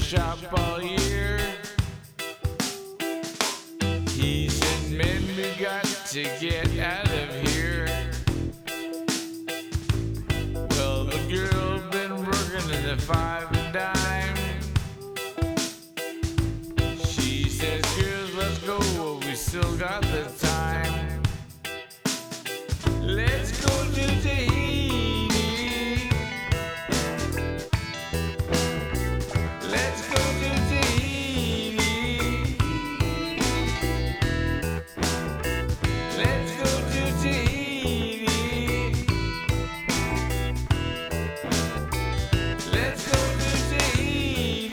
shop all year. He said, "Man, we got to get out of here." Well, the girl been working in the five and dime. She says, "Girls, let's go, we still got the time. Let's go to Tahiti. Let's go to Tahiti. Let's go to Tahiti. Let's go to Tahiti."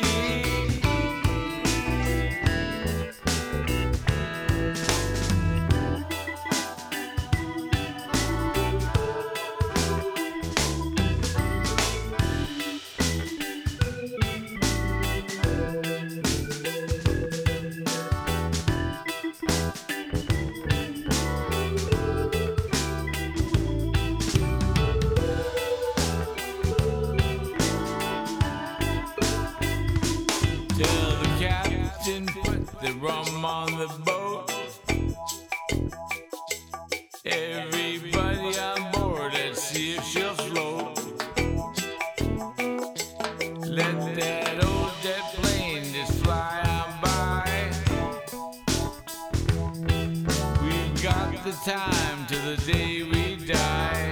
Tell the captain, put the rum on the boat. Everybody on board, let's see if she'll float. Let that old jet plane just fly on by. We've got the time till the day we die.